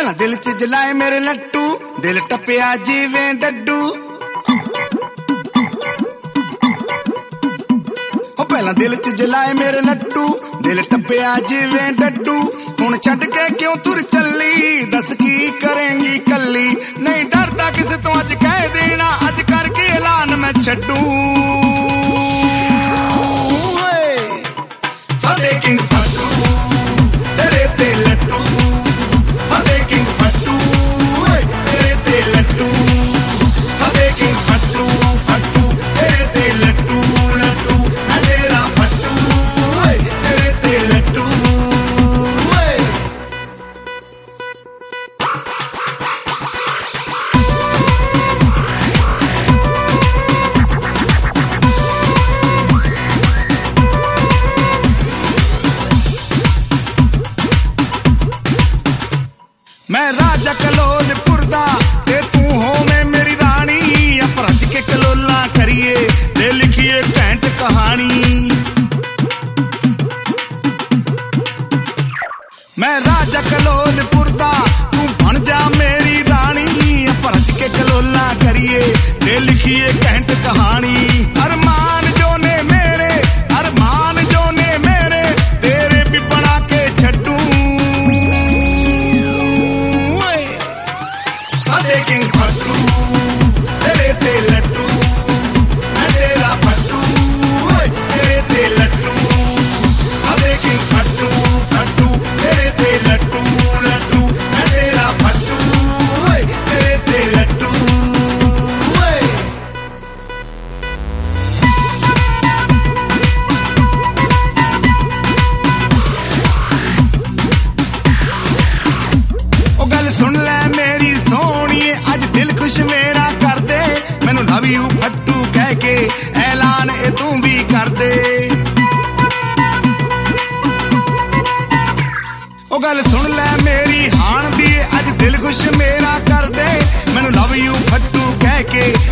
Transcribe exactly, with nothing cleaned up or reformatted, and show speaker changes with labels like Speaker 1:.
Speaker 1: पहला दिल च जलाए मेरे लट्टू, दिल टपया जिवें डड्डू। पहला दिल च जलाए मेरे लट्टू, दिल टपया जिवें डड्डू। हुण छड्ड के क्यों तुर चली, दस की करेंगी कली। नहीं डरदा किसे तो अज कह देना, अज करके ऐलान मैं छड्डू। फतेह किंग फट्टू तेरे ते लट्टू, फतेह किंग फट्टू तेरे ते लट्टू, फतेह किंग फट्टू फट्टू तेरे ते लट्टू लट्टू। मैं तेरा फट्टू तेरे ते लट्टू। मैं राजा कलोलपुर दा ते तू होवे मेरी रानी, अपरज के कलोला करिए ते लिखिए घैंट कहानी। मैं राजा कलोलपुर दा तू बन जा मेरी रानी, अपरज के कलोला करिए ते लिखिए घैंट कहानी। अरमान जो ने मेरे, अरमान जो ने मेरे, तेरे भी बना के छड्डू। फतेह किंग फट्टू तेरे ते लट्टू, मैं तेरा फट्टू तेरे ते लट्टू। फतेह किंग फट्टू फट्टू तेरे ते लट्टू लट्टू। मैं तेरा फट्टू तेरे ते लट्टू। ओ गल सुन ले मेरी सोहणीए, अज दिल खुश मेरा कर दे। मैनू लव यू फट्टू कह के ऐलान ए तू भी कर दे। ओ गल सुन ले मेरी हाण दी, अज दिल खुश मेरा कर दे। मैनू लव यू फट्टू कह के